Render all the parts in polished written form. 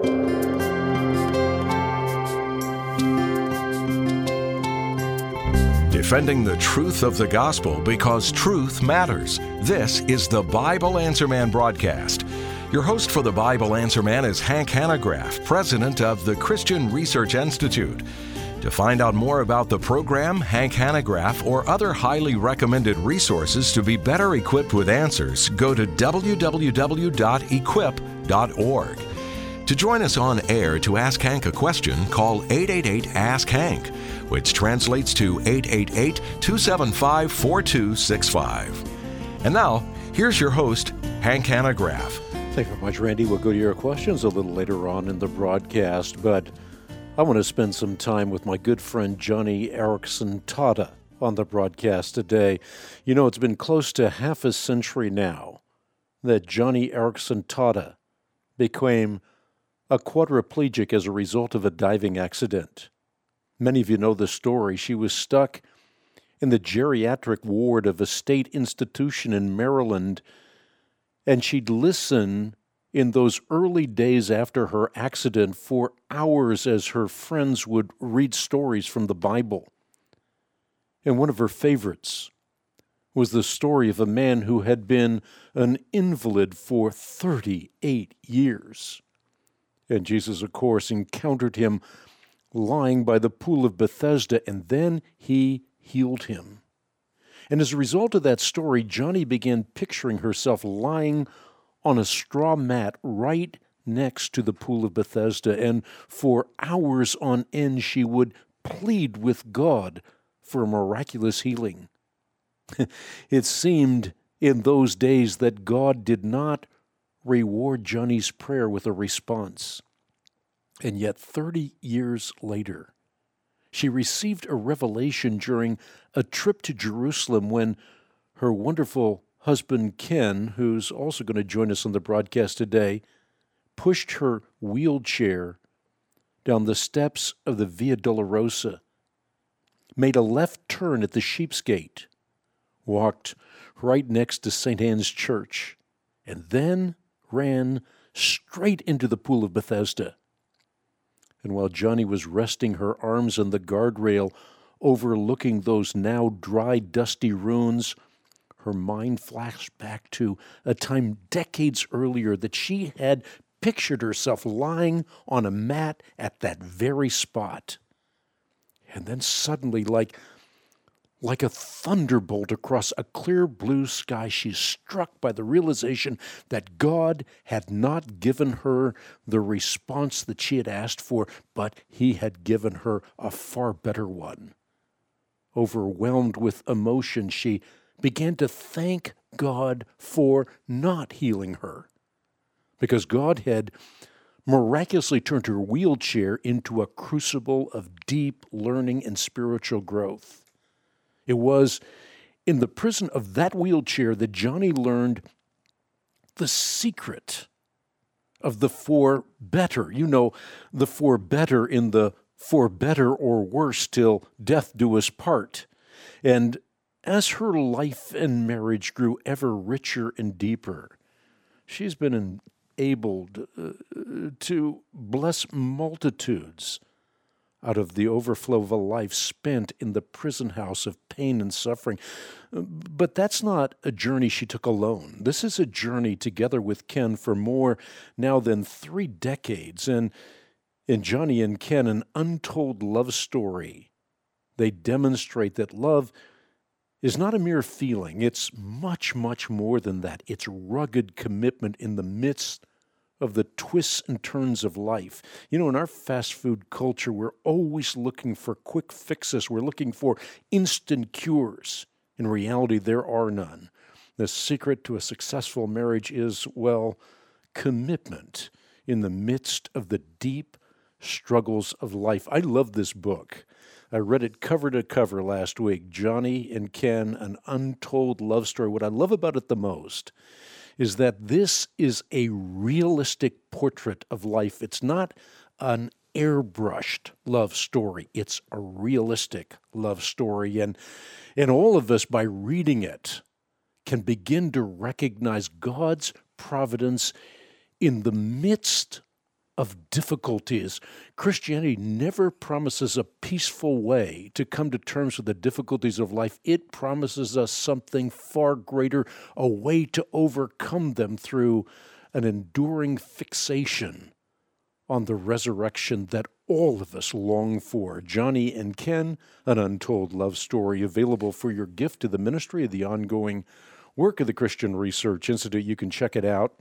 Defending the truth of the gospel because truth matters. This is the Bible Answer Man broadcast. Your host for the Bible Answer Man is Hank Hanegraaff, president of the Christian Research Institute. To find out more about the program, Hank Hanegraaff, or other highly recommended resources to be better equipped with answers, go to www.equip.org. To join us on air to ask Hank a question, call 888-ASK-HANK, which translates to 888-275-4265. And now, here's your host, Hank Hanegraaff. Thank you very much, Randy. We'll go to your questions a little later on in the broadcast, but I want to spend some time with my good friend Joni Eareckson Tada on the broadcast today. You know, it's been close to half a century now that Joni Eareckson Tada became a quadriplegic as a result of a diving accident. Many of you know the story. She was stuck in the geriatric ward of a state institution in Maryland, and she'd listen in those early days after her accident for hours as her friends would read stories from the Bible. And one of her favorites was the story of a man who had been an invalid for 38 years. And Jesus, of course, encountered him lying by the pool of Bethesda, and then he healed him. And as a result of that story, Joni began picturing herself lying on a straw mat right next to the pool of Bethesda, and for hours on end she would plead with God for a miraculous healing. It seemed in those days that God did not reward Joni's prayer with a response. And yet 30 years later, she received a revelation during a trip to Jerusalem when her wonderful husband Ken, who's also going to join us on the broadcast today, pushed her wheelchair down the steps of the Via Dolorosa, made a left turn at the Sheep's Gate, walked right next to St. Anne's Church, and then ran straight into the pool of Bethesda. And while Joni was resting her arms on the guardrail overlooking those now dry, dusty ruins, her mind flashed back to a time decades earlier that she had pictured herself lying on a mat at that very spot. And then suddenly, like a thunderbolt across a clear blue sky, she's struck by the realization that God had not given her the response that she had asked for, but He had given her a far better one. Overwhelmed with emotion, she began to thank God for not healing her, because God had miraculously turned her wheelchair into a crucible of deep learning and spiritual growth. It was in the prison of that wheelchair that Joni learned the secret of the for better. You know, the for better in the for better or worse till death do us part. And as her life and marriage grew ever richer and deeper, she's been enabled to bless multitudes out of the overflow of a life spent in the prison house of pain and suffering. But that's not a journey she took alone. This is a journey together with Ken for more now than 3 decades. And in Joni and Ken, an untold love story, they demonstrate that love is not a mere feeling. It's much, much more than that. It's rugged commitment in the midst of the twists and turns of life. You know, in our fast food culture, we're always looking for quick fixes. We're looking for instant cures. In reality, there are none. The secret to a successful marriage is, well, commitment in the midst of the deep struggles of life. I love this book. I read it cover to cover last week. Joni and Ken, An Untold Love Story. What I love about it the most is that this is a realistic portrait of life. It's not an airbrushed love story. It's a realistic love story. And all of us, by reading it, can begin to recognize God's providence in the midst of difficulties. Christianity never promises a peaceful way to come to terms with the difficulties of life. It promises us something far greater, a way to overcome them through an enduring fixation on the resurrection that all of us long for. Johnny and Ken, An Untold Love Story, available for your gift to the ministry of the ongoing work of the Christian Research Institute. You can check it out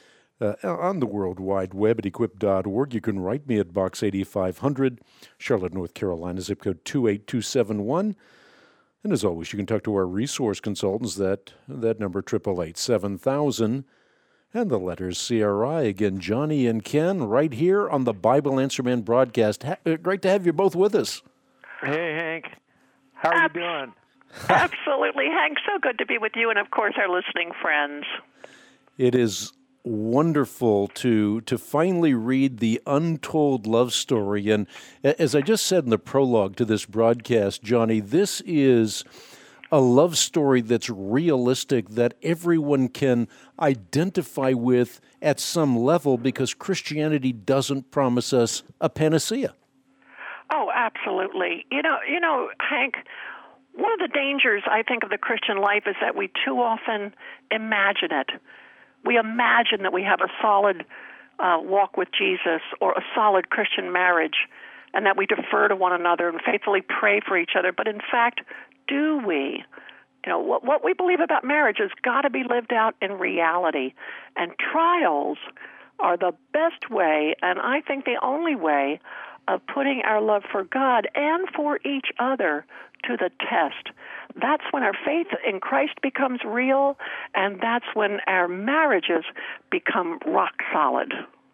on the World Wide Web at equip.org. You can write me at Box 8500, Charlotte, North Carolina, zip code 28271. And as always, you can talk to our resource consultants. That number, 888-7000, and the letters CRI. Again, Johnny and Ken, right here on the Bible Answer Man broadcast. Great to have you both with us. Hey, Hank. How are you doing? Absolutely, Hank. So good to be with you and, of course, our listening friends. It is wonderful to finally read the untold love story. And as I just said in the prologue to this broadcast, Johnny, this is a love story that's realistic, that everyone can identify with at some level, because Christianity doesn't promise us a panacea. Oh, absolutely. You know, Hank, one of the dangers, I think, of the Christian life is that we too often imagine it. We imagine that we have a solid walk with Jesus or a solid Christian marriage, and that we defer to one another and faithfully pray for each other. But in fact, do we? You know, what we believe about marriage has got to be lived out in reality. And trials are the best way, and I think the only way, of putting our love for God and for each other to the test. That's when our faith in Christ becomes real, and that's when our marriages become rock solid.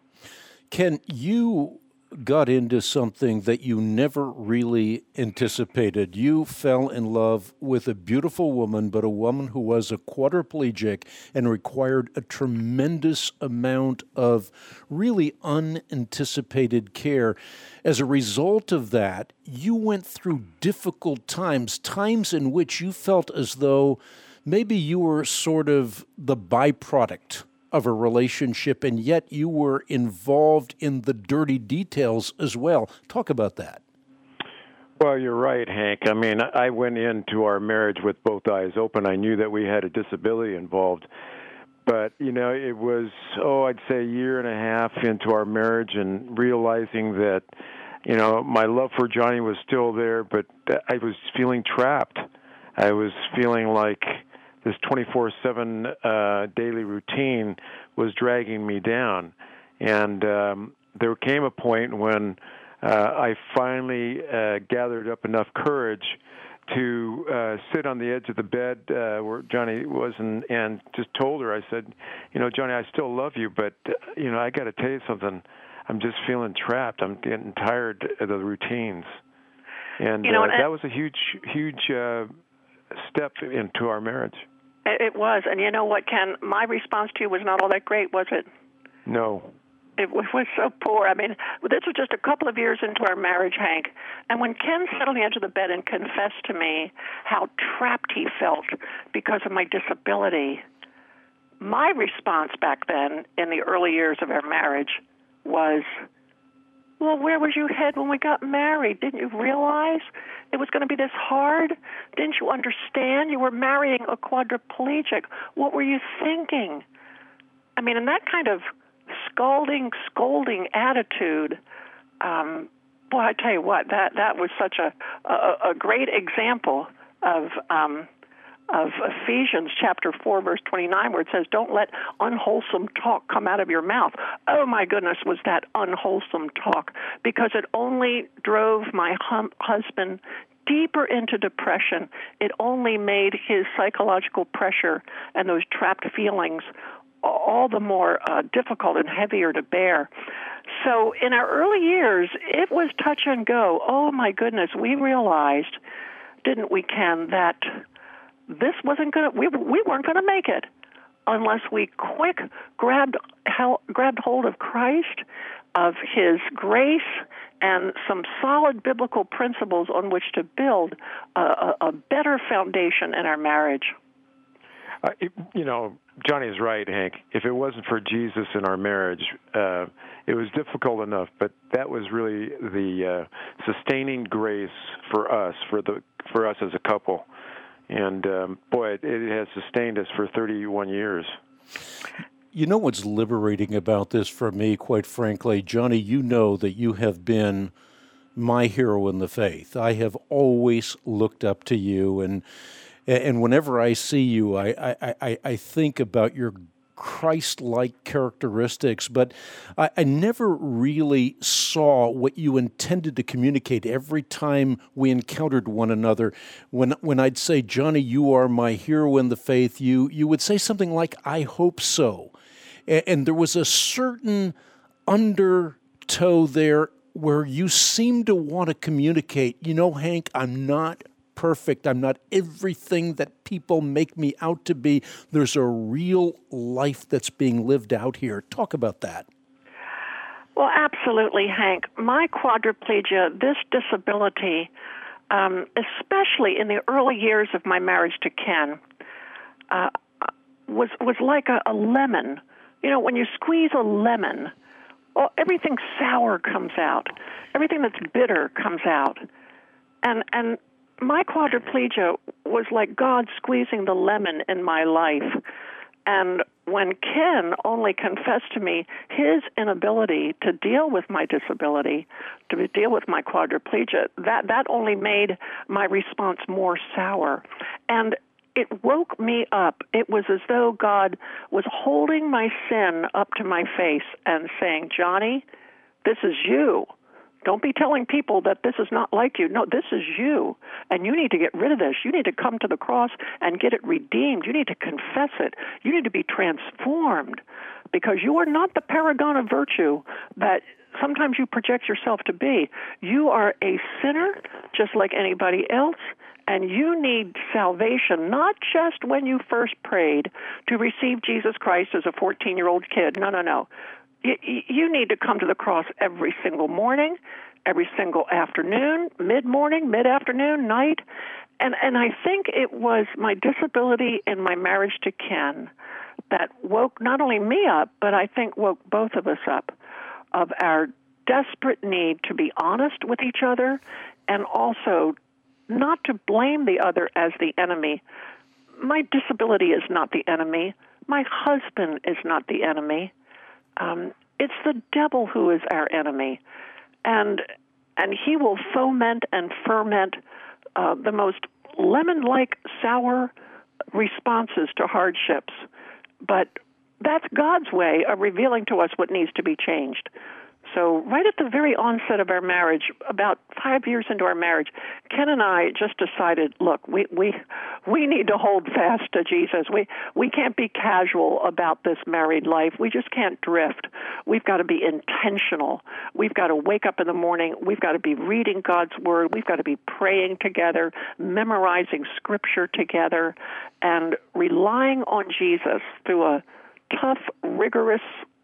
Ken, you got into something that you never really anticipated. You fell in love with a beautiful woman, but a woman who was a quadriplegic and required a tremendous amount of really unanticipated care. As a result of that, you went through difficult times in which you felt as though maybe you were sort of the byproduct of a relationship, and yet you were involved in the dirty details as well. Talk about that. Well, you're right, Hank. I mean, I went into our marriage with both eyes open. I knew that we had a disability involved. But, you know, it was, I'd say a year and a half into our marriage and realizing that, you know, my love for Johnny was still there, but I was feeling trapped. I was feeling like this 24/7 daily routine was dragging me down. And there came a point when I finally gathered up enough courage to sit on the edge of the bed where Johnny was and just told her, I said, you know, Johnny, I still love you, but, you know, I got to tell you something. I'm just feeling trapped. I'm getting tired of the routines. And that was a huge step into our marriage. It was. And you know what, Ken? My response to you was not all that great, was it? No. It was so poor. I mean, this was just a couple of years into our marriage, Hank. And when Ken sat on the edge of the bed and confessed to me how trapped he felt because of my disability, my response back then, in the early years of our marriage, was, well, where was your head when we got married? Didn't you realize it was going to be this hard? Didn't you understand? You were marrying a quadriplegic. What were you thinking? I mean, in that kind of scolding attitude, boy, I tell you what, that was such a great example of Ephesians chapter 4, verse 29, where it says, don't let unwholesome talk come out of your mouth. Oh, my goodness, was that unwholesome talk, because it only drove my husband deeper into depression. It only made his psychological pressure and those trapped feelings all the more difficult and heavier to bear. So in our early years, it was touch and go. Oh, my goodness, we realized, didn't we, Ken, that this wasn't going to, we weren't going to make it unless we grabbed hold of Christ, of His grace, and some solid biblical principles on which to build a better foundation in our marriage. Johnny's right, Hank. If it wasn't for Jesus in our marriage, it was difficult enough, but that was really the sustaining grace for us, for us as a couple. And boy, it has sustained us for 31 years. You know what's liberating about this for me, quite frankly, Johnny, you know that you have been my hero in the faith. I have always looked up to you, and whenever I see you, I think about your Christ-like characteristics, but I never really saw what you intended to communicate every time we encountered one another. When I'd say, Johnny, you are my hero in the faith, you would say something like, I hope so. And there was a certain undertow there where you seemed to want to communicate, Hank, I'm not perfect. I'm not everything that people make me out to be. There's a real life that's being lived out here. Talk about that. Well, absolutely, Hank. My quadriplegia, this disability, especially in the early years of my marriage to Ken, was like a lemon. When you squeeze a lemon, everything sour comes out. Everything that's bitter comes out. And my quadriplegia was like God squeezing the lemon in my life. And when Ken only confessed to me his inability to deal with my disability, to deal with my quadriplegia, that only made my response more sour. And it woke me up. It was as though God was holding my sin up to my face and saying, Johnny, this is you. Don't be telling people that this is not like you. No, this is you, and you need to get rid of this. You need to come to the cross and get it redeemed. You need to confess it. You need to be transformed, because you are not the paragon of virtue that sometimes you project yourself to be. You are a sinner just like anybody else, and you need salvation, not just when you first prayed to receive Jesus Christ as a 14-year-old kid. No. You need to come to the cross every single morning, every single afternoon, mid-morning, mid-afternoon, night. And I think it was my disability in my marriage to Ken that woke not only me up, but I think woke both of us up, of our desperate need to be honest with each other and also not to blame the other as the enemy. My disability is not the enemy. My husband is not the enemy. It's the devil who is our enemy, and he will foment and ferment the most lemon-like sour responses to hardships. But that's God's way of revealing to us what needs to be changed. So right at the very onset of our marriage, about 5 years into our marriage, Ken and I just decided, look, we need to hold fast to Jesus. We can't be casual about this married life. We just can't drift. We've got to be intentional. We've got to wake up in the morning. We've got to be reading God's Word. We've got to be praying together, memorizing Scripture together, and relying on Jesus through a tough, rigorous,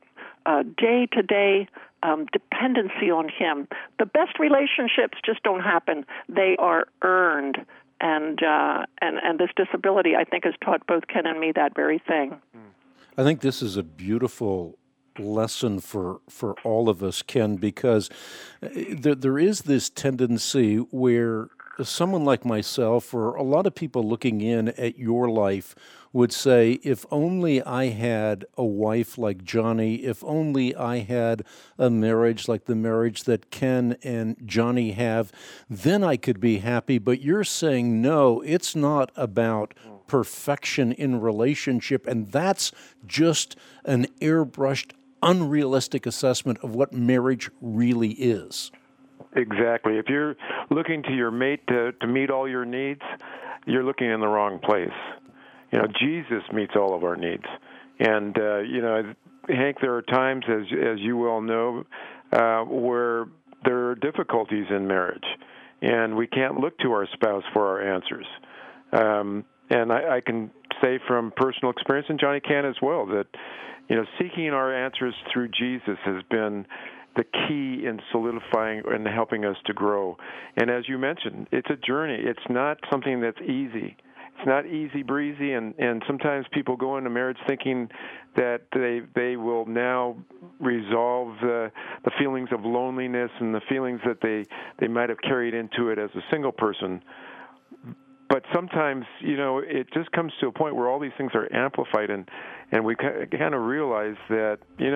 day-to-day dependency on Him. The best relationships just don't happen. They are earned. And this disability, I think, has taught both Ken and me that very thing. I think this is a beautiful lesson for all of us, Ken, because there is this tendency where someone like myself, or a lot of people looking in at your life, would say, if only I had a wife like Johnny, if only I had a marriage like the marriage that Ken and Johnny have, then I could be happy. But you're saying, no, it's not about perfection in relationship, and that's just an airbrushed, unrealistic assessment of what marriage really is. Exactly. If you're looking to your mate to meet all your needs, you're looking in the wrong place. Jesus meets all of our needs. And, Hank, there are times, as you well know, where there are difficulties in marriage, and we can't look to our spouse for our answers. And I can say from personal experience, and Johnny can as well, that, seeking our answers through Jesus has been the key in solidifying and helping us to grow. And as you mentioned, it's a journey. It's not something that's easy. not easy breezy, and sometimes people go into marriage thinking that they will now resolve the feelings of loneliness and the feelings that they might have carried into it as a single person. But sometimes, it just comes to a point where all these things are amplified, and we kind of realize that,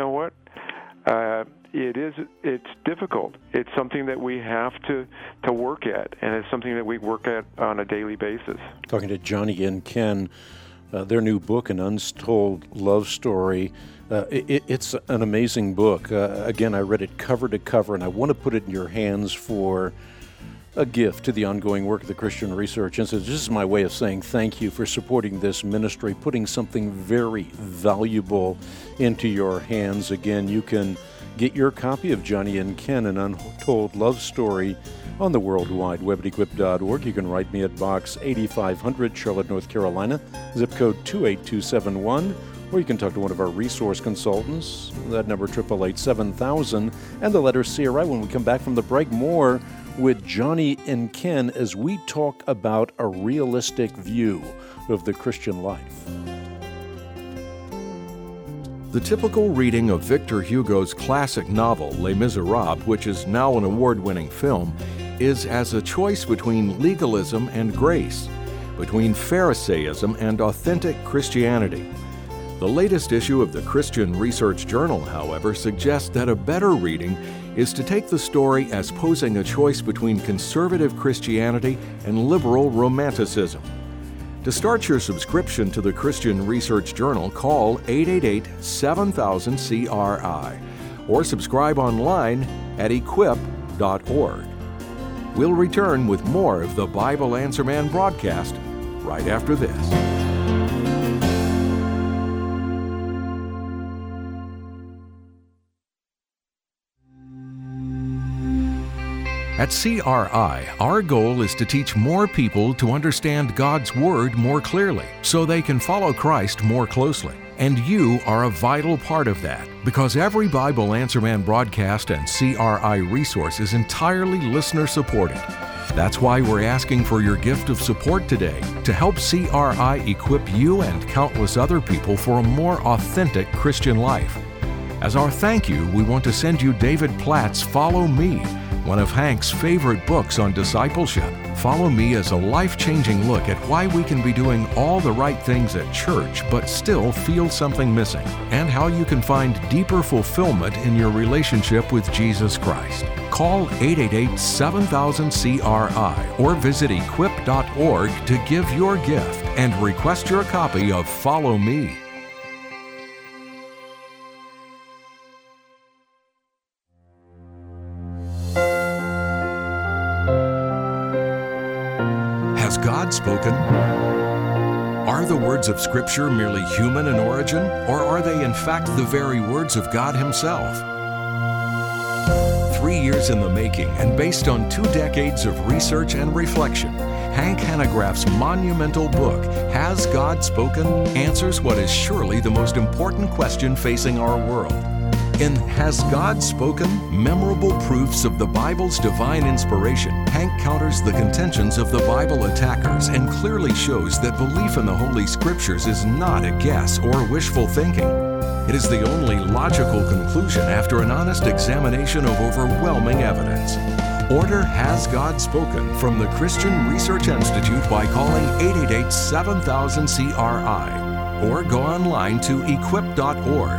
it's difficult. It's something that we have to work at, and it's something that we work at on a daily basis. Talking to Johnny and Ken, their new book, An Untold Love Story. It's an amazing book. Again, I read it cover to cover, and I want to put it in your hands for a gift to the ongoing work of the Christian Research Institute. This is my way of saying thank you for supporting this ministry, putting something very valuable into your hands. Again, you can get your copy of Johnny and Ken, An Untold Love Story, on the World Wide Web at equip.org. You can write me at Box 8500, Charlotte, North Carolina, zip code 28271, or you can talk to one of our resource consultants. That number, 888-7000, and the letter CRI. When we come back from the break, more with Johnny and Ken as we talk about a realistic view of the Christian life. The typical reading of Victor Hugo's classic novel, Les Miserables, which is now an award-winning film, is as a choice between legalism and grace, between Pharisaism and authentic Christianity. The latest issue of the Christian Research Journal, however, suggests that a better reading is to take the story as posing a choice between conservative Christianity and liberal romanticism. To start your subscription to the Christian Research Journal, call 888-7000-CRI or subscribe online at equip.org. We'll return with more of the Bible Answer Man broadcast right after this. At CRI, our goal is to teach more people to understand God's Word more clearly so they can follow Christ more closely. And you are a vital part of that because every Bible Answer Man broadcast and CRI resource is entirely listener-supported. That's why we're asking for your gift of support today to help CRI equip you and countless other people for a more authentic Christian life. As our thank you, we want to send you David Platt's Follow Me, one of Hank's favorite books on discipleship. Follow Me is a life-changing look at why we can be doing all the right things at church but still feel something missing, and how you can find deeper fulfillment in your relationship with Jesus Christ. Call 888-7000-CRI or visit equip.org to give your gift and request your copy of Follow Me. Has God spoken? Are the words of Scripture merely human in origin, or are they in fact the very words of God Himself? 3 years in the making and based on 2 decades of research and reflection, Hank Hanegraaff's monumental book, Has God Spoken?, answers what is surely the most important question facing our world. In Has God Spoken? Memorable Proofs of the Bible's Divine Inspiration, Hank counters the contentions of the Bible attackers and clearly shows that belief in the Holy Scriptures is not a guess or wishful thinking. It is the only logical conclusion after an honest examination of overwhelming evidence. Order Has God Spoken from the Christian Research Institute by calling 888-7000-CRI or go online to equip.org.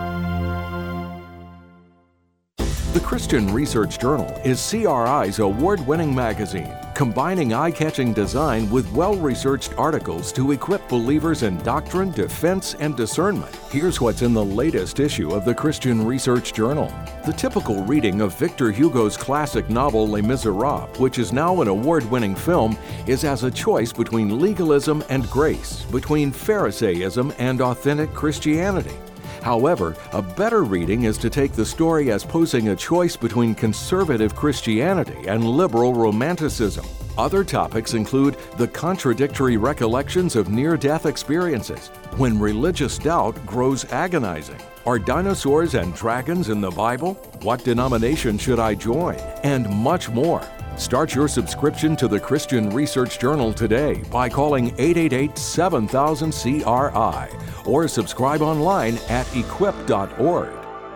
The Christian Research Journal is CRI's award-winning magazine, combining eye-catching design with well-researched articles to equip believers in doctrine, defense, and discernment. Here's what's in the latest issue of the Christian Research Journal. The typical reading of Victor Hugo's classic novel Les Miserables, which is now an award-winning film, is as a choice between legalism and grace, between Pharisaism and authentic Christianity. However, a better reading is to take the story as posing a choice between conservative Christianity and liberal romanticism. Other topics include the contradictory recollections of near-death experiences, when religious doubt grows agonizing, are dinosaurs and dragons in the Bible? What denomination should I join? And much more. Start your subscription to the Christian Research Journal today by calling 888-7000-CRI or subscribe online at equip.org.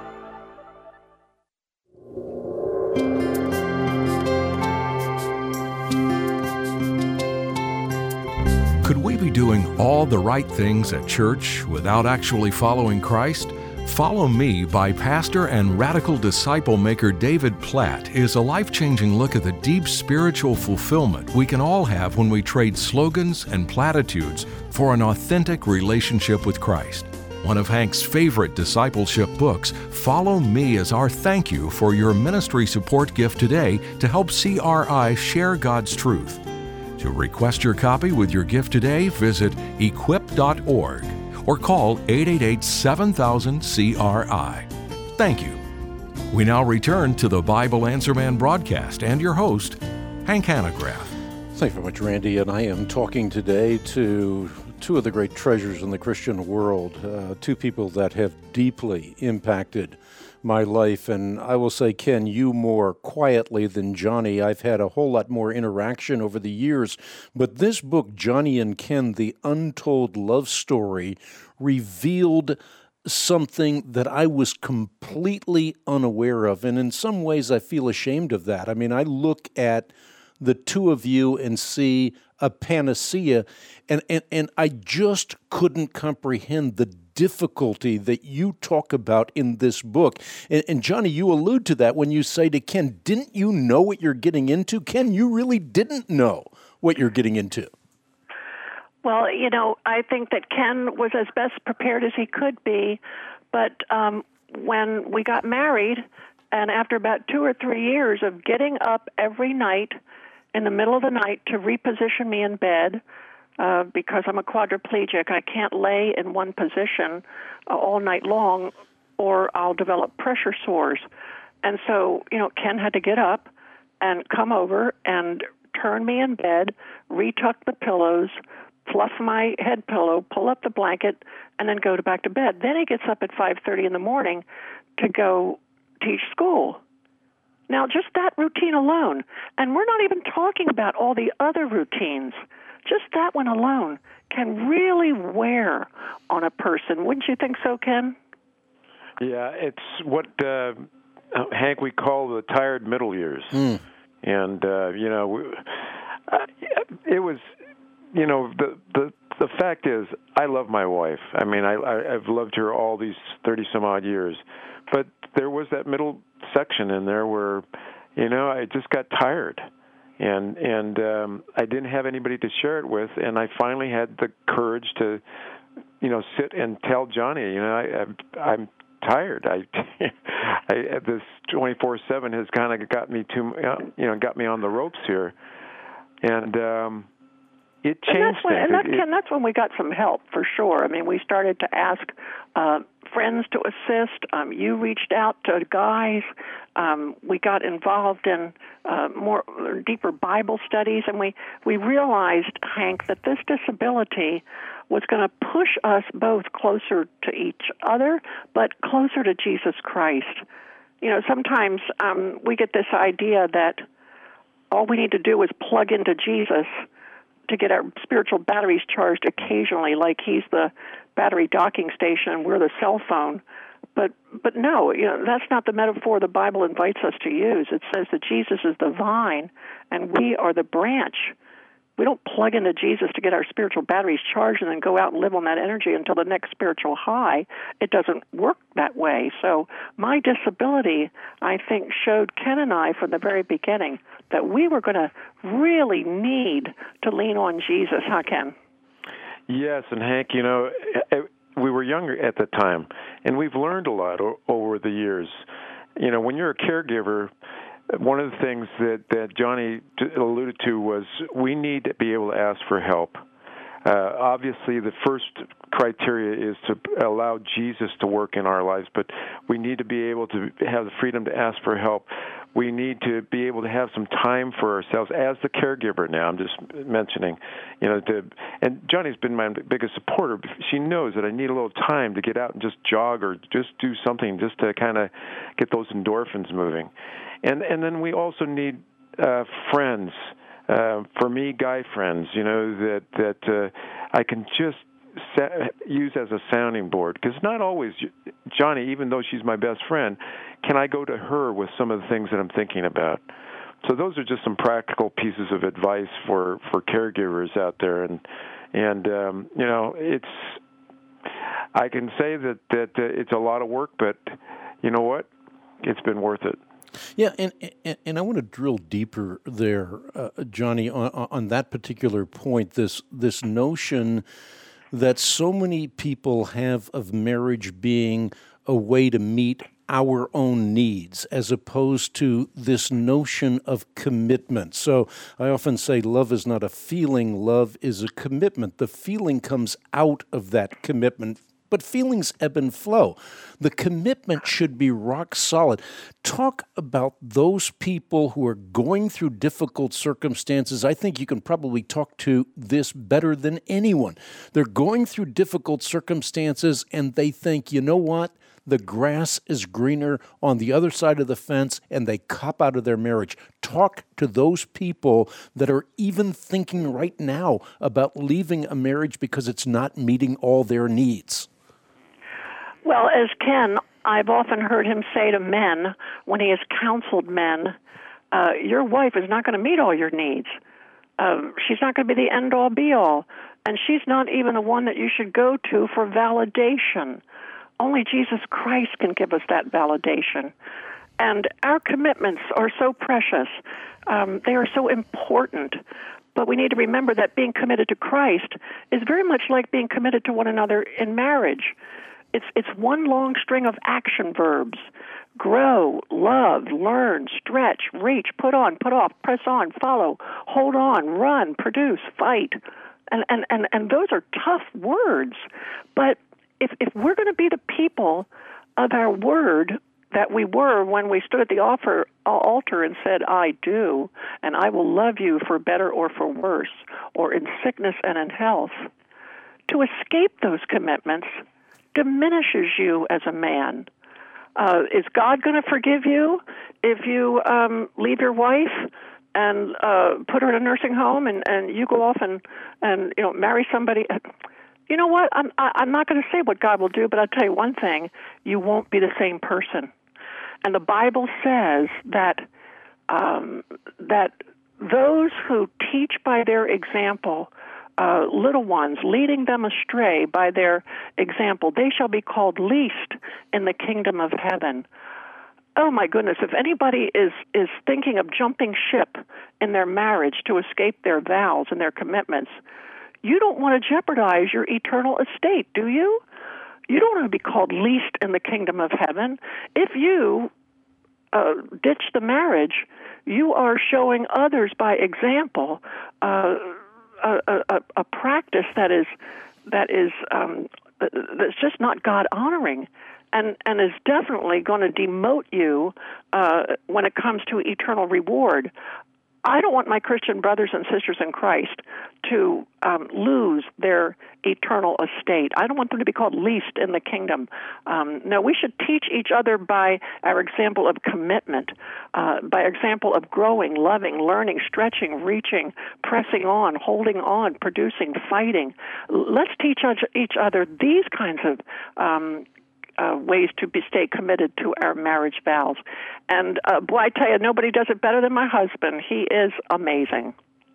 Could we be doing all the right things at church without actually following Christ? Follow Me by pastor and radical disciple maker David Platt is a life-changing look at the deep spiritual fulfillment we can all have when we trade slogans and platitudes for an authentic relationship with Christ. One of Hank's favorite discipleship books, Follow Me is our thank you for your ministry support gift today to help CRI share God's truth. To request your copy with your gift today, visit equip.org. or call 888-7000-CRI. Thank you. We now return to the Bible Answer Man broadcast and your host, Hank Hanegraaff. Thank you very much, Randy. And I am talking today to two of the great treasures in the Christian world, two people that have deeply impacted my life. And I will say, Ken, you more quietly than Johnny. I've had a whole lot more interaction over the years. But this book, Johnny and Ken, The Untold Love Story, revealed something that I was completely unaware of. And in some ways, I feel ashamed of that. I mean, I look at the two of you and see a panacea, and I just couldn't comprehend the difficulty that you talk about in this book. And Johnny, you allude to that when you say to Ken, didn't you know what you're getting into? Ken, you really didn't know what you're getting into. Well, you know, I think that Ken was as best prepared as he could be, but when we got married, and after about 2 or 3 years of getting up every night in the middle of the night to reposition me in bed, because I'm a quadriplegic, I can't lay in one position all night long, or I'll develop pressure sores. And so, you know, Ken had to get up and come over and turn me in bed, retuck the pillows, fluff my head pillow, pull up the blanket, and then go back to bed. Then he gets up at 5:30 in the morning to go teach school. Now, just that routine alone, and we're not even talking about all the other routines, just that one alone can really wear on a person. Wouldn't you think so, Ken? Yeah, it's what, Hank, we call the tired middle years. And, you know, it was, you know, the fact is, I love my wife. I mean, I've loved her all these 30-some-odd years. But there was that middle section in there where, you know, I just got tired. And I didn't have anybody to share it with, and I finally had the courage to, you know, sit and tell Johnny, you know, I'm tired. This 24/7 has kind of got me got me on the ropes here, and it changed things. Ken, that's when we got some help for sure. I mean, we started to ask friends to assist. You reached out to guys. We got involved in deeper Bible studies, and we realized, Hank, that this disability was going to push us both closer to each other, but closer to Jesus Christ. You know, sometimes we get this idea that all we need to do is plug into Jesus to get our spiritual batteries charged occasionally, like he's the battery docking station and we're the cell phone. But no, you know, that's not the metaphor the Bible invites us to use. It says that Jesus is the vine and we are the branch. We don't plug into Jesus to get our spiritual batteries charged and then go out and live on that energy until the next spiritual high. It doesn't work that way. So my disability, I think, showed Ken and I from the very beginning that we were going to really need to lean on Jesus, huh, Ken? Yes, and Hank, you know, we were younger at the time, and we've learned a lot over the years. You know, when you're a caregiver, one of the things that Johnny alluded to was we need to be able to ask for help. Obviously, the first criteria is to allow Jesus to work in our lives, but we need to be able to have the freedom to ask for help. We need to be able to have some time for ourselves as the caregiver now. I'm just mentioning, you know, and Johnny's been my biggest supporter. She knows that I need a little time to get out and just jog or just do something just to kind of get those endorphins moving. And then we also need friends, for me, guy friends, that I can just use as a sounding board, because not always, Johnny, even though she's my best friend, can I go to her with some of the things that I'm thinking about. So those are just some practical pieces of advice for caregivers out there, and it's, I can say that it's a lot of work, but you know what, it's been worth it. Yeah, and I want to drill deeper there, Johnny, on that particular point. This notion that so many people have of marriage being a way to meet our own needs, as opposed to this notion of commitment. So I often say love is not a feeling, love is a commitment. The feeling comes out of that commitment, but feelings ebb and flow. The commitment should be rock solid. Talk about those people who are going through difficult circumstances. I think you can probably talk to this better than anyone. They're going through difficult circumstances and they think, you know what? The grass is greener on the other side of the fence, and they cop out of their marriage. Talk to those people that are even thinking right now about leaving a marriage because it's not meeting all their needs. Well, as Ken, I've often heard him say to men when he has counseled men, your wife is not going to meet all your needs. She's not going to be the end-all, be-all. And she's not even the one that you should go to for validation. Only Jesus Christ can give us that validation. And our commitments are so precious. They are so important. But we need to remember that being committed to Christ is very much like being committed to one another in marriage. It's one long string of action verbs. Grow, love, learn, stretch, reach, put on, put off, press on, follow, hold on, run, produce, fight. And those are tough words. But if we're going to be the people of our word that we were when we stood at the altar and said, I do, and I will love you for better or for worse, or in sickness and in health, to escape those commitments diminishes you as a man. Is God going to forgive you if you leave your wife and put her in a nursing home and you go off and marry somebody? You know what? I'm not going to say what God will do, but I'll tell you one thing. You won't be the same person. And the Bible says that those who teach by their example, little ones, leading them astray by their example, they shall be called least in the kingdom of heaven. Oh, my goodness, if anybody is thinking of jumping ship in their marriage to escape their vows and their commitments, you don't want to jeopardize your eternal estate, do you? You don't want to be called least in the kingdom of heaven. If you ditch the marriage, you are showing others by example a practice that's just not God honoring, and is definitely going to demote you when it comes to eternal reward. I don't want my Christian brothers and sisters in Christ to lose their eternal estate. I don't want them to be called least in the kingdom. No, we should teach each other by our example of commitment, by example of growing, loving, learning, stretching, reaching, pressing on, holding on, producing, fighting. Let's teach each other these kinds of ways to stay committed to our marriage vows. And boy, I tell you, nobody does it better than my husband. He is amazing.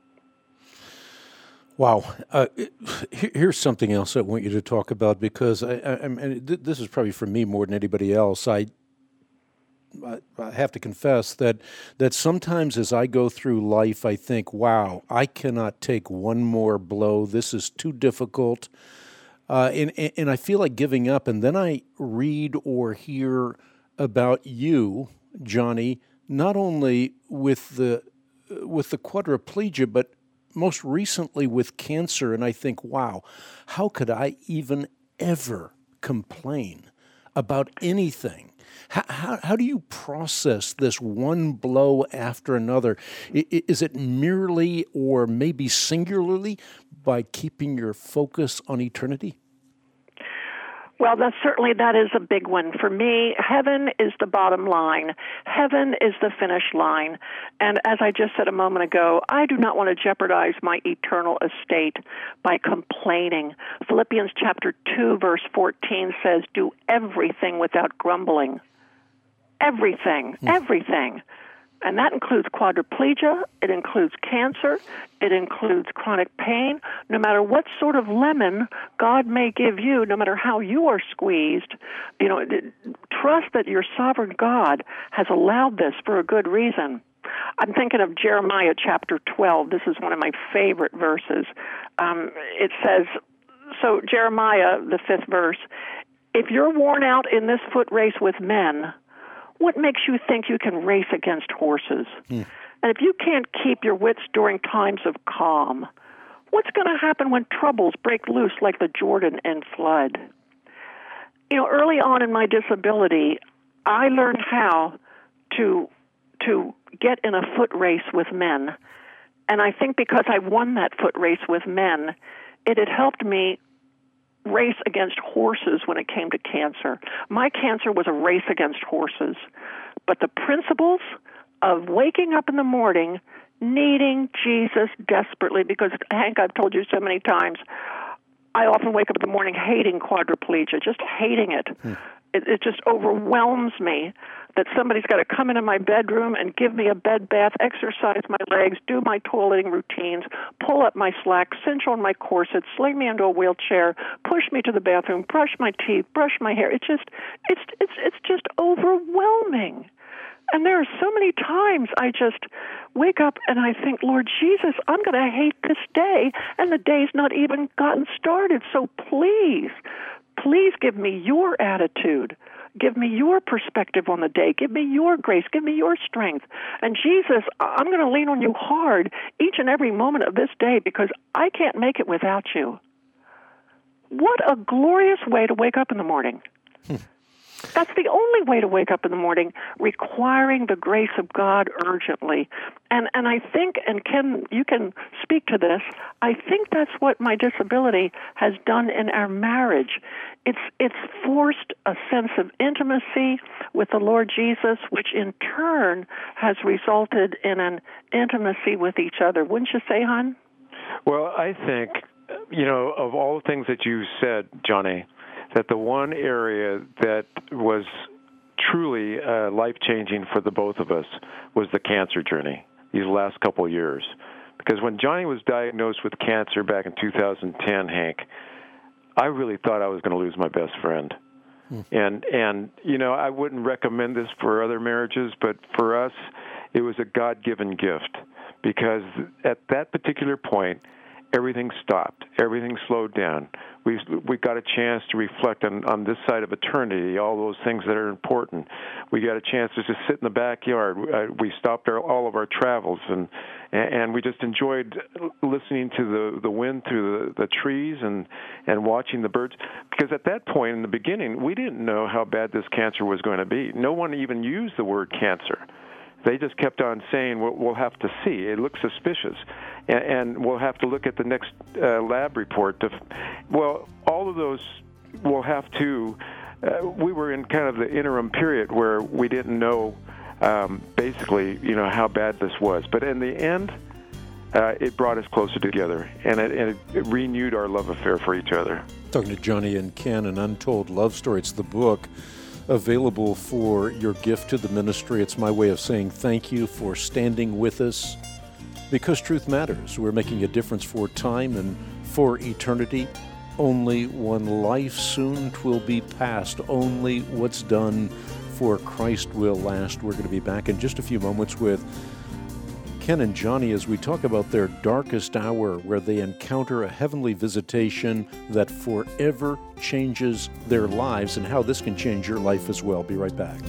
Wow. Here's something else I want you to talk about, because this is probably for me more than anybody else. I have to confess that sometimes as I go through life, I think, wow, I cannot take one more blow. This is too difficult. And I feel like giving up, and then I read or hear about you, Johnny, not only with the quadriplegia, but most recently with cancer, and I think, wow, how could I even ever complain about anything? How do you process this one blow after another? Is it merely or maybe singularly by keeping your focus on eternity? Well, that is a big one. For me, heaven is the bottom line. Heaven is the finish line. And as I just said a moment ago, I do not want to jeopardize my eternal estate by complaining. Philippians chapter 2, verse 14 says, do everything without grumbling. Everything. And that includes quadriplegia, it includes cancer, it includes chronic pain. No matter what sort of lemon God may give you, no matter how you are squeezed, trust that your sovereign God has allowed this for a good reason. I'm thinking of Jeremiah chapter 12. This is one of my favorite verses. It says, so Jeremiah, the 5th verse, if you're worn out in this foot race with men, what makes you think you can race against horses? And if you can't keep your wits during times of calm, what's going to happen when troubles break loose like the Jordan and flood? Early on in my disability, I learned how to get in a foot race with men. And I think because I won that foot race with men, it had helped me race against horses when it came to cancer. My cancer was a race against horses. But the principles of waking up in the morning, needing Jesus desperately, because, Hank, I've told you so many times, I often wake up in the morning hating quadriplegia, just hating it. It just overwhelms me that somebody's got to come into my bedroom and give me a bed bath, exercise my legs, do my toileting routines, pull up my slacks, cinch on my corset, sling me into a wheelchair, push me to the bathroom, brush my teeth, brush my hair. It's just overwhelming. And there are so many times I just wake up and I think, Lord Jesus, I'm going to hate this day, and the day's not even gotten started. So please give me your attitude. Give me your perspective on the day. Give me your grace. Give me your strength. And Jesus, I'm going to lean on you hard each and every moment of this day because I can't make it without you. What a glorious way to wake up in the morning. That's the only way to wake up in the morning, requiring the grace of God urgently. And I think, and Ken, you can speak to this, I think that's what my disability has done in our marriage. It's forced a sense of intimacy with the Lord Jesus, which in turn has resulted in an intimacy with each other. Wouldn't you say, hon? Well, I think, of all the things that you said, Johnny, that the one area that was truly life-changing for the both of us was the cancer journey these last couple of years. Because when Johnny was diagnosed with cancer back in 2010, Hank, I really thought I was going to lose my best friend. And I wouldn't recommend this for other marriages, but for us, it was a God-given gift. Because at that particular point, everything stopped. Everything slowed down. We got a chance to reflect on this side of eternity, all those things that are important. We got a chance to just sit in the backyard. We stopped all of our travels, and we just enjoyed listening to the wind through the trees and watching the birds. Because at that point in the beginning, we didn't know how bad this cancer was going to be. No one even used the word cancer. They just kept on saying, we'll have to see. It looks suspicious. And we'll have to look at the next lab report. All of those we'll have to. We were in kind of the interim period where we didn't know basically, how bad this was. But in the end, it brought us closer together, and it renewed our love affair for each other. Talking to Johnny and Ken, An Untold Love Story. It's the book available for your gift to the ministry. It's my way of saying thank you for standing with us, because truth matters. We're making a difference for time and for eternity. Only one life, soon 'twill be past. Only what's done for Christ will last. We're going to be back in just a few moments with Ken and Johnny as we talk about their darkest hour, where they encounter a heavenly visitation that forever changes their lives, and how this can change your life as well. Be right back.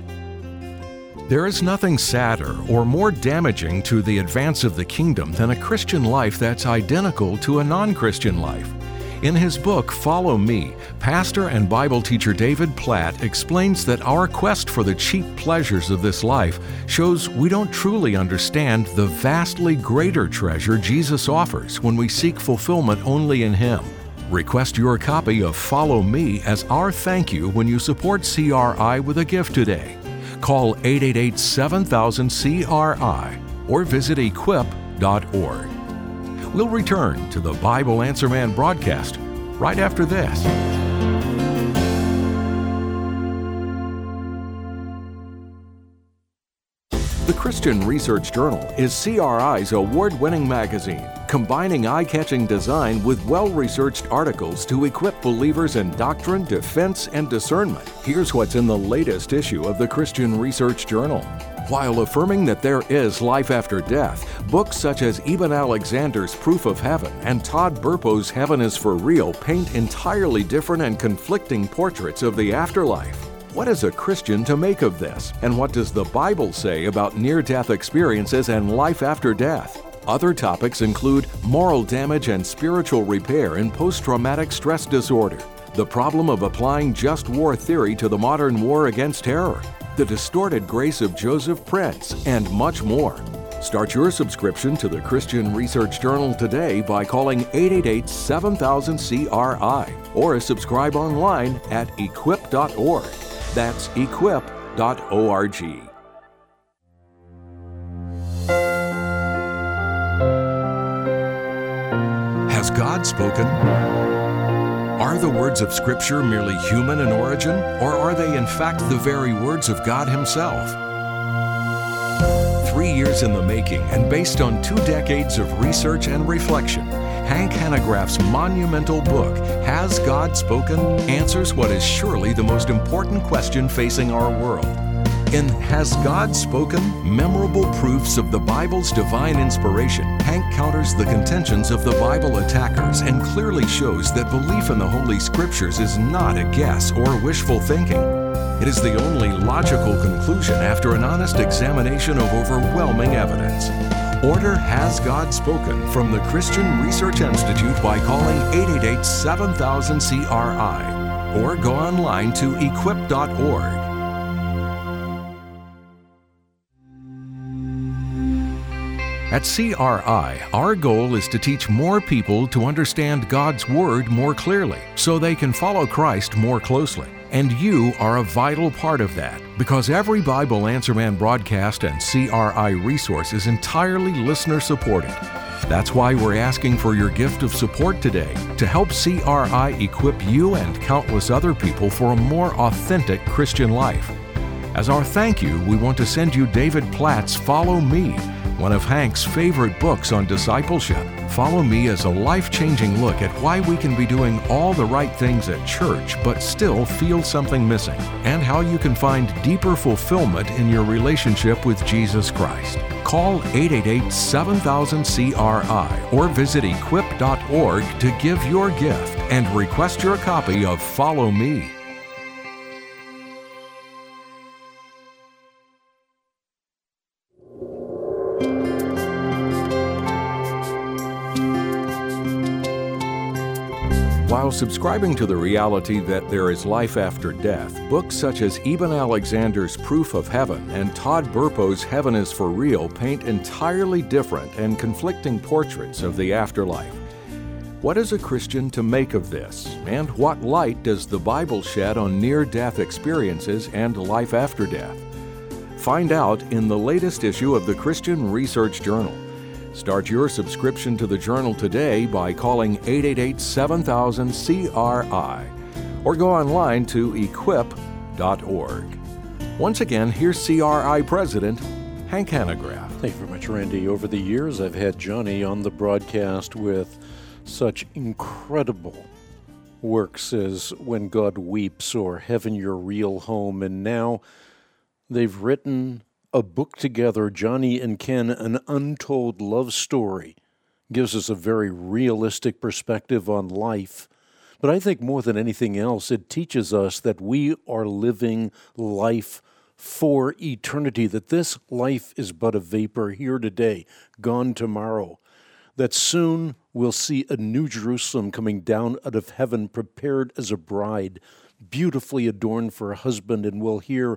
There is nothing sadder or more damaging to the advance of the kingdom than a Christian life that's identical to a non-Christian life. In his book, Follow Me, pastor and Bible teacher David Platt explains that our quest for the cheap pleasures of this life shows we don't truly understand the vastly greater treasure Jesus offers when we seek fulfillment only in Him. Request your copy of Follow Me as our thank you when you support CRI with a gift today. Call 888-7000-CRI or visit equip.org. We'll return to the Bible Answer Man broadcast right after this. The Christian Research Journal is CRI's award-winning magazine, combining eye-catching design with well-researched articles to equip believers in doctrine, defense, and discernment. Here's what's in the latest issue of the Christian Research Journal. While affirming that there is life after death, books such as Eben Alexander's Proof of Heaven and Todd Burpo's Heaven is for Real paint entirely different and conflicting portraits of the afterlife. What is a Christian to make of this? And what does the Bible say about near-death experiences and life after death? Other topics include moral damage and spiritual repair in post-traumatic stress disorder, the problem of applying just war theory to the modern war against terror, the distorted grace of Joseph Prince, and much more. Start your subscription to the Christian Research Journal today by calling 888-7000-CRI or subscribe online at equip.org. That's equip.org. Has God spoken? Are the words of Scripture merely human in origin, or are they in fact the very words of God Himself? 3 years in the making and based on 2 decades of research and reflection, Hank Hanegraaff's monumental book, Has God Spoken?, answers what is surely the most important question facing our world. In Has God Spoken? Memorable Proofs of the Bible's Divine Inspiration, Hank counters the contentions of the Bible attackers and clearly shows that belief in the Holy Scriptures is not a guess or wishful thinking. It is the only logical conclusion after an honest examination of overwhelming evidence. Order Has God Spoken from the Christian Research Institute by calling 888-7000-CRI or go online to equip.org. At CRI, our goal is to teach more people to understand God's Word more clearly so they can follow Christ more closely. And you are a vital part of that because every Bible Answer Man broadcast and CRI resource is entirely listener-supported. That's why we're asking for your gift of support today to help CRI equip you and countless other people for a more authentic Christian life. As our thank you, we want to send you David Platt's Follow Me, one of Hank's favorite books on discipleship. Follow Me is a life-changing look at why we can be doing all the right things at church but still feel something missing, and how you can find deeper fulfillment in your relationship with Jesus Christ. Call 888-7000-CRI or visit equip.org to give your gift and request your copy of Follow Me. While subscribing to the reality that there is life after death, books such as Eben Alexander's Proof of Heaven and Todd Burpo's Heaven is for Real paint entirely different and conflicting portraits of the afterlife. What is a Christian to make of this? And what light does the Bible shed on near-death experiences and life after death? Find out in the latest issue of the Christian Research Journal. Start your subscription to the journal today by calling 888-7000-CRI or go online to equip.org. Once again, here's CRI President Hank Hanegraaff. Thank you very much, Randy. Over the years, I've had Johnny on the broadcast with such incredible works as When God Weeps or Heaven Your Real Home, and now they've written a book together, Johnny and Ken, An Untold Love Story. Gives us a very realistic perspective on life. But I think more than anything else, it teaches us that we are living life for eternity, that this life is but a vapor, here today, gone tomorrow, that soon we'll see a new Jerusalem coming down out of heaven, prepared as a bride, beautifully adorned for a husband, and we'll hear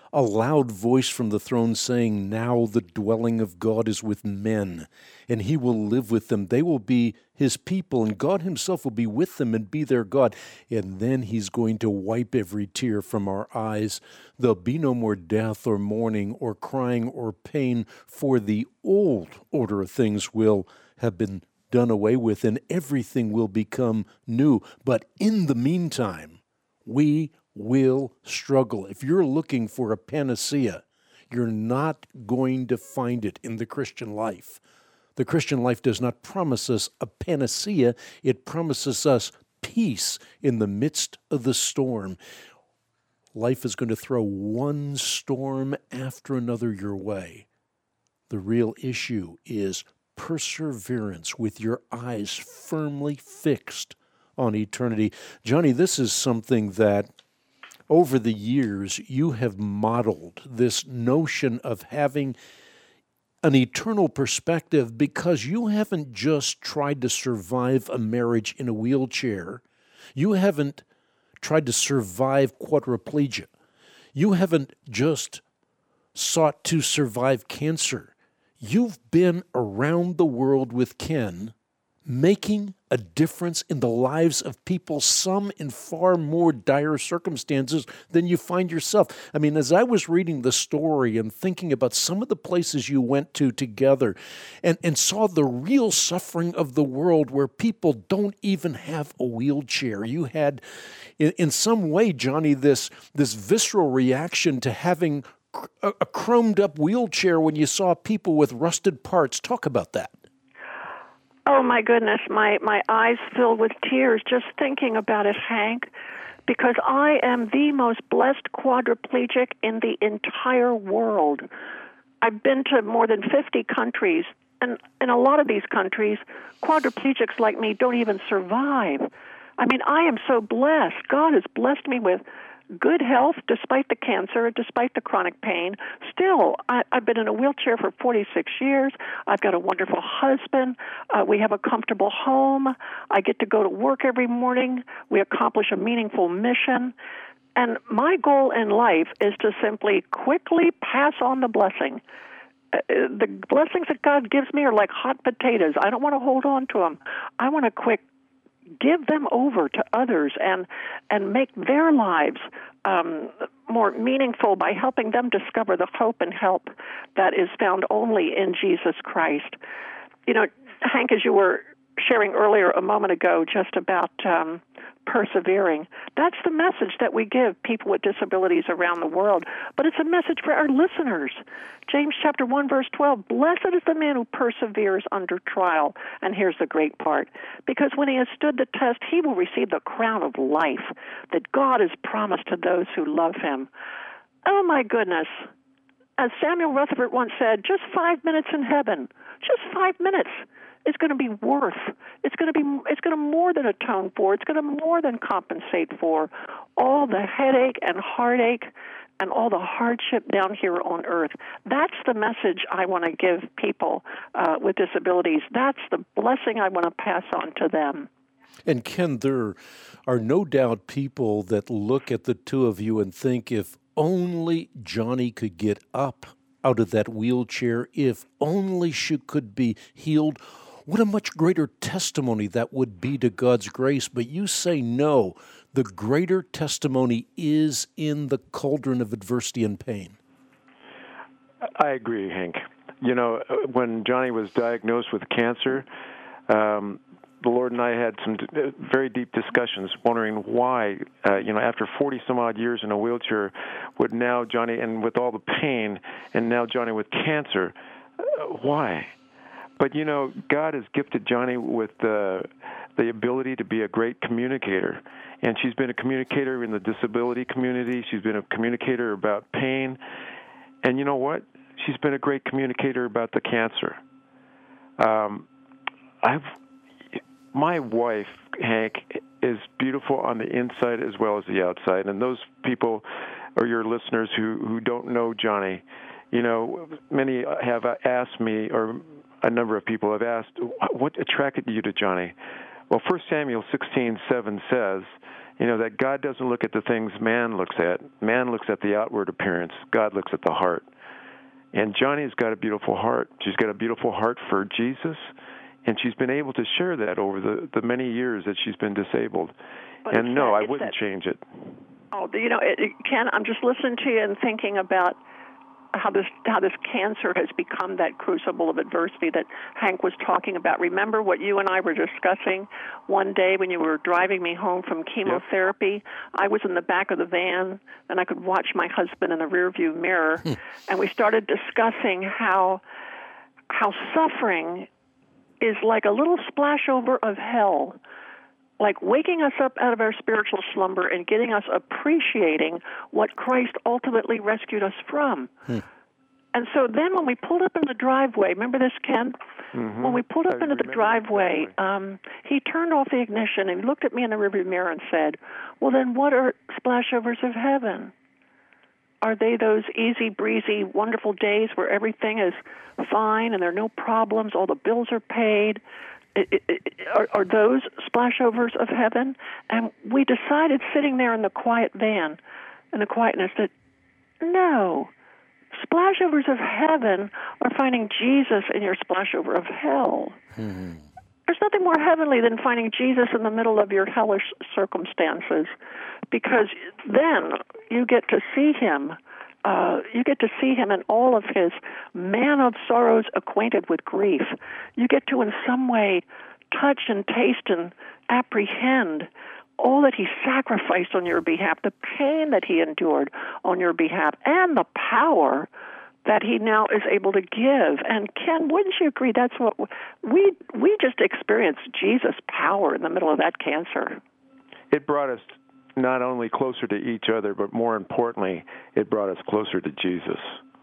a loud voice from the throne saying, "Now the dwelling of God is with men, and he will live with them. They will be his people, and God himself will be with them and be their God." And then he's going to wipe every tear from our eyes. There'll be no more death or mourning or crying or pain, for the old order of things will have been done away with, and everything will become new. But in the meantime, we will struggle. If you're looking for a panacea, you're not going to find it in the Christian life. The Christian life does not promise us a panacea. It promises us peace in the midst of the storm. Life is going to throw one storm after another your way. The real issue is perseverance with your eyes firmly fixed on eternity. Johnny, this is something that over the years you have modeled, this notion of having an eternal perspective, because you haven't just tried to survive a marriage in a wheelchair. You haven't tried to survive quadriplegia. You haven't just sought to survive cancer. You've been around the world with Ken, making a difference in the lives of people, some in far more dire circumstances than you find yourself. I mean, as I was reading the story and thinking about some of the places you went to together and saw the real suffering of the world where people don't even have a wheelchair, you had, in some way, Johnny, this visceral reaction to having a chromed up wheelchair when you saw people with rusted parts. Talk about that. Oh, my goodness, my eyes filled with tears just thinking about it, Hank, because I am the most blessed quadriplegic in the entire world. I've been to more than 50 countries, and in a lot of these countries, quadriplegics like me don't even survive. I mean, I am so blessed. God has blessed me with good health despite the cancer, despite the chronic pain. Still, I've been in a wheelchair for 46 years. I've got a wonderful husband. We have a comfortable home. I get to go to work every morning. We accomplish a meaningful mission. And my goal in life is to simply quickly pass on the blessing. The blessings that God gives me are like hot potatoes. I don't want to hold on to them. I want to give them over to others and make their lives more meaningful by helping them discover the hope and help that is found only in Jesus Christ. You know, Hank, as you were sharing earlier a moment ago just about persevering, that's the message that we give people with disabilities around the world. But it's a message for our listeners. James chapter 1, verse 12, "Blessed is the man who perseveres under trial." And here's the great part. "Because when he has stood the test, he will receive the crown of life that God has promised to those who love him." Oh, my goodness. As Samuel Rutherford once said, just 5 minutes in heaven, just 5 minutes is going to be it's going to more than atone for, it's going to more than compensate for all the headache and heartache and all the hardship down here on earth. That's the message I want to give people with disabilities. That's the blessing I want to pass on to them. And Ken, there are no doubt people that look at the two of you and think, if only Johnny could get up out of that wheelchair, if only she could be healed, what a much greater testimony that would be to God's grace. But you say no. The greater testimony is in the cauldron of adversity and pain. I agree, Hank. You know, when Johnny was diagnosed with cancer, the Lord and I had some very deep discussions, wondering why, after 40-some-odd years in a wheelchair, would now Johnny, and with all the pain, and now Johnny with cancer, why? But, God has gifted Johnny with the ability to be a great communicator. And she's been a communicator in the disability community. She's been a communicator about pain. And you know what? She's been a great communicator about the cancer. My wife, Hank, is beautiful on the inside as well as the outside. And those people are your listeners who don't know Johnny. Many have asked me, or a number of people have asked, what attracted you to Johnny? Well, 1 Samuel 16:7 says, That God doesn't look at the things man looks at. Man looks at the outward appearance. God looks at the heart. And Johnny's got a beautiful heart. She's got a beautiful heart for Jesus, and she's been able to share that over the many years that she's been disabled. And no, I wouldn't change it. Oh, Ken, I'm just listening to you and thinking about how this cancer has become that crucible of adversity that Hank was talking about. Remember what you and I were discussing one day when you were driving me home from chemotherapy? Yep. I was in the back of the van, and I could watch my husband in the rearview mirror, and we started discussing how suffering is like a little splashover of hell, like waking us up out of our spiritual slumber and getting us appreciating what Christ ultimately rescued us from. And so then when we pulled up in the driveway, remember this, Ken? Mm-hmm. When we pulled up into the driveway, he turned off the ignition and looked at me in the rearview mirror and said, well, then what are splashovers of heaven? Are they those easy, breezy, wonderful days where everything is fine and there are no problems, all the bills are paid? Are those splashovers of heaven? And we decided sitting there in the quiet van, in the quietness, that no, splashovers of heaven are finding Jesus in your splashover of hell. Mm-hmm. There's nothing more heavenly than finding Jesus in the middle of your hellish circumstances, because then you get to see him. You get to see him in all of his man of sorrows, acquainted with grief. You get to in some way touch and taste and apprehend all that he sacrificed on your behalf, the pain that he endured on your behalf, and the power that he now is able to give. And Ken, wouldn't you agree that's what we just experienced, Jesus' power in the middle of that cancer? It brought us not only closer to each other, but more importantly, it brought us closer to Jesus.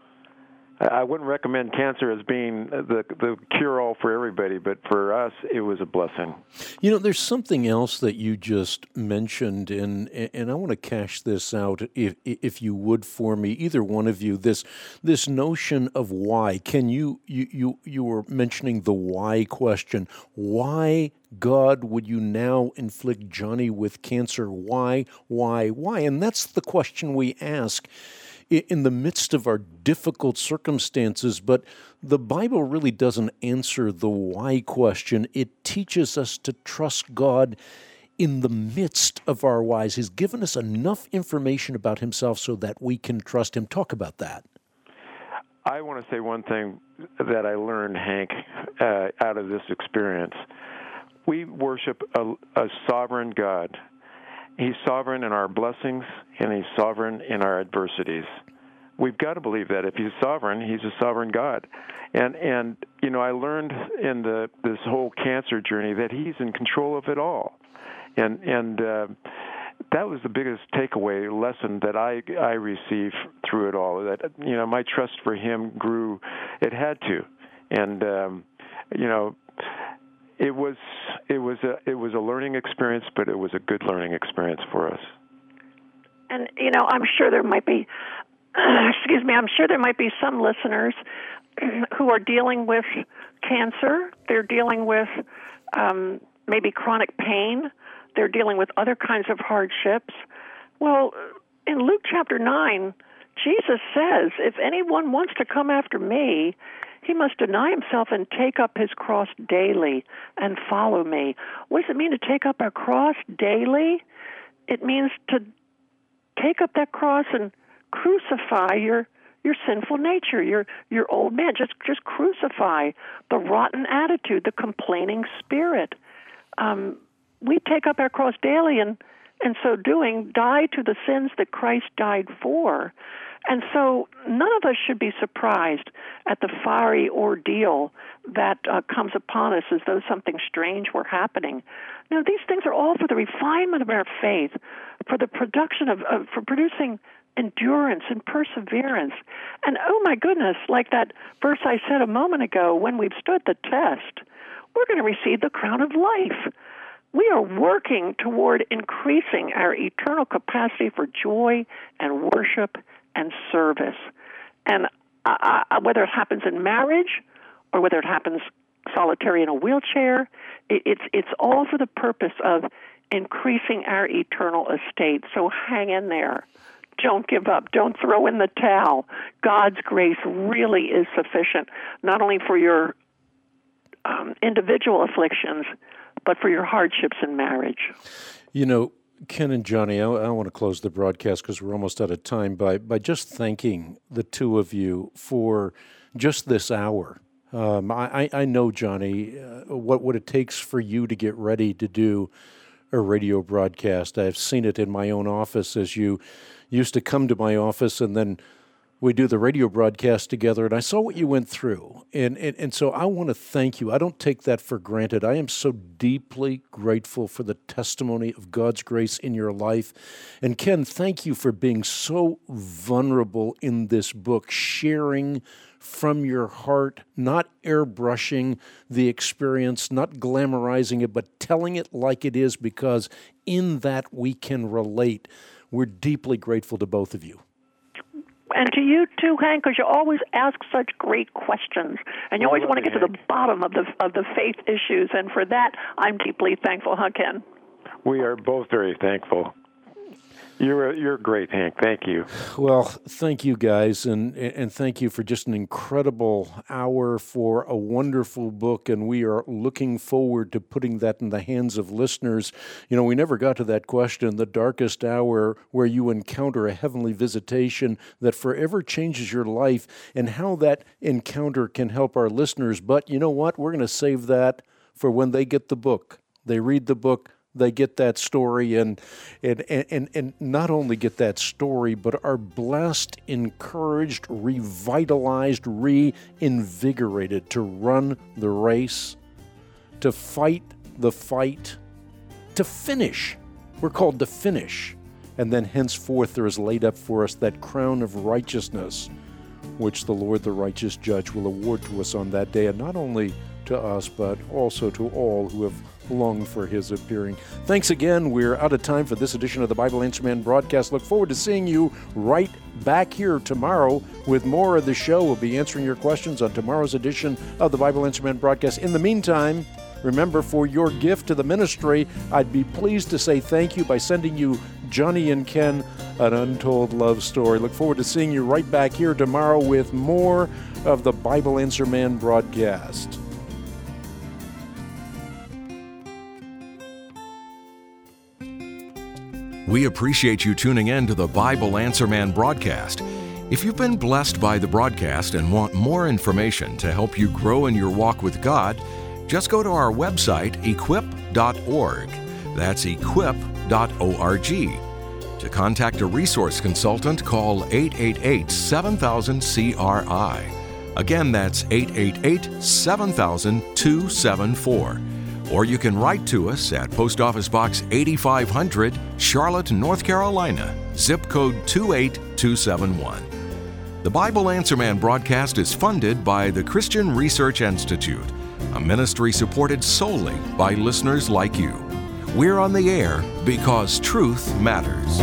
I wouldn't recommend cancer as being the cure-all for everybody, but for us, it was a blessing. There's something else that you just mentioned, and I want to cash this out, if you would, for me, either one of you. This notion of why. Ken, you were mentioning the why question. Why, God, would you now inflict Johnny with cancer? Why? And that's the question we ask in the midst of our difficult circumstances, but the Bible really doesn't answer the why question. It teaches us to trust God in the midst of our whys. He's given us enough information about himself so that we can trust him. Talk about that. I want to say one thing that I learned, Hank, out of this experience. We worship a sovereign God. He's sovereign in our blessings, and he's sovereign in our adversities. We've got to believe that. If he's sovereign, he's a sovereign God. And I learned in this whole cancer journey that he's in control of it all. And that was the biggest takeaway lesson that I received through it all. That my trust for him grew. It had to. And It was a learning experience, but it was a good learning experience for us. And I'm sure there might be, I'm sure there might be some listeners who are dealing with cancer. They're dealing with maybe chronic pain. They're dealing with other kinds of hardships. Well, in Luke chapter 9, Jesus says, if anyone wants to come after me, he must deny himself and take up his cross daily and follow me. What does it mean to take up our cross daily? It means to take up that cross and crucify your sinful nature, your old man. Just crucify the rotten attitude, the complaining spirit. We take up our cross daily, and in so doing, die to the sins that Christ died for. And so none of us should be surprised at the fiery ordeal that comes upon us as though something strange were happening. No, these things are all for the refinement of our faith, for the production for producing endurance and perseverance. And oh my goodness, like that verse I said a moment ago, when we've stood the test, we're going to receive the crown of life. We are working toward increasing our eternal capacity for joy and worship and service. And whether it happens in marriage or whether it happens solitary in a wheelchair, it's all for the purpose of increasing our eternal estate. So hang in there. Don't give up. Don't throw in the towel. God's grace really is sufficient, not only for your individual afflictions, but for your hardships in marriage. You know, Ken and Johnny, I want to close the broadcast because we're almost out of time by just thanking the two of you for just this hour. I know, Johnny, what it takes for you to get ready to do a radio broadcast. I've seen it in my own office as you used to come to my office and then we do the radio broadcast together, and I saw what you went through. And so I want to thank you. I don't take that for granted. I am so deeply grateful for the testimony of God's grace in your life. And Ken, thank you for being so vulnerable in this book, sharing from your heart, not airbrushing the experience, not glamorizing it, but telling it like it is, because in that we can relate. We're deeply grateful to both of you. And to you too, Hank, because you always ask such great questions, and you always want to get to the bottom of the faith issues. And for that, I'm deeply thankful, huh, Ken? We are both very thankful. You're great, Hank. Thank you. Well, thank you guys, and thank you for just an incredible hour, for a wonderful book, and we are looking forward to putting that in the hands of listeners. You know, we never got to that question, the darkest hour where you encounter a heavenly visitation that forever changes your life, and how that encounter can help our listeners. But you know what? We're going to save that for when they get the book. They read the book. They get that story and not only get that story, but are blessed, encouraged, revitalized, reinvigorated to run the race, to fight the fight, to finish. We're called to finish. And then henceforth there is laid up for us that crown of righteousness, which the Lord, the righteous judge, will award to us on that day, and not only to us, but also to all who have longed for his appearing. Thanks again. We're out of time for this edition of the Bible Answer Man broadcast. Look forward to seeing you right back here tomorrow with more of the show. We'll be answering your questions on tomorrow's edition of the Bible Answer Man broadcast. In the meantime, remember, for your gift to the ministry, I'd be pleased to say thank you by sending you Johnny and Ken, An Untold Love Story. Look forward to seeing you right back here tomorrow with more of the Bible Answer Man broadcast. We appreciate you tuning in to the Bible Answer Man broadcast. If you've been blessed by the broadcast and want more information to help you grow in your walk with God, just go to our website, equip.org. That's equip.org. To contact a resource consultant, call 888-7000-CRI. Again, that's 888-7000-274. Or you can write to us at Post Office Box 8500, Charlotte, North Carolina, zip code 28271. The Bible Answer Man broadcast is funded by the Christian Research Institute, a ministry supported solely by listeners like you. We're on the air because truth matters.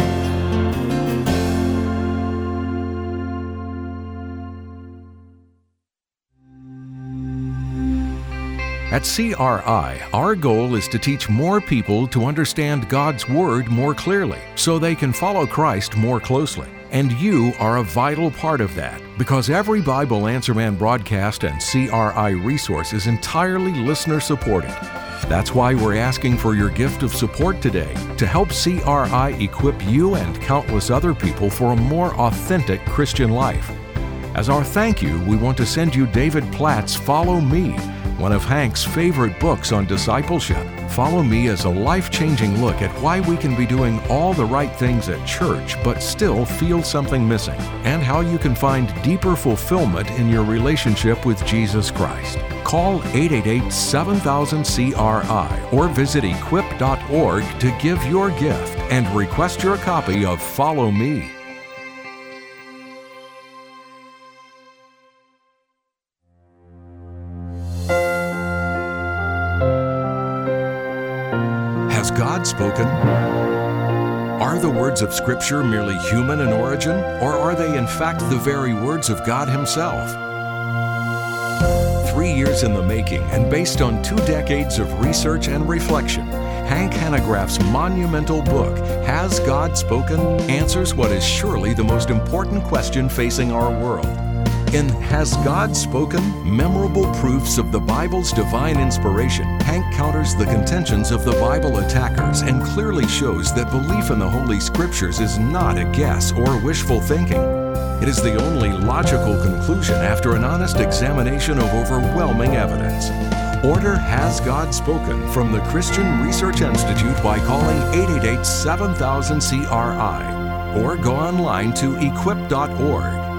At CRI, our goal is to teach more people to understand God's Word more clearly so they can follow Christ more closely. And you are a vital part of that, because every Bible Answer Man broadcast and CRI resource is entirely listener-supported. That's why we're asking for your gift of support today to help CRI equip you and countless other people for a more authentic Christian life. As our thank you, we want to send you David Platt's Follow Me, one of Hank's favorite books on discipleship. Follow Me is a life-changing look at why we can be doing all the right things at church but still feel something missing, and how you can find deeper fulfillment in your relationship with Jesus Christ. Call 888-7000-CRI or visit equip.org to give your gift and request your copy of Follow Me. Has God spoken? Are the words of Scripture merely human in origin, or are they in fact the very words of God Himself? 3 years in the making and based on 2 decades of research and reflection, Hank Hanegraaff's monumental book, Has God Spoken?, answers what is surely the most important question facing our world. In Has God Spoken? Memorable Proofs of the Bible's Divine Inspiration, Hank counters the contentions of the Bible attackers and clearly shows that belief in the Holy Scriptures is not a guess or wishful thinking. It is the only logical conclusion after an honest examination of overwhelming evidence. Order Has God Spoken from the Christian Research Institute by calling 888-7000-CRI or go online to equip.org.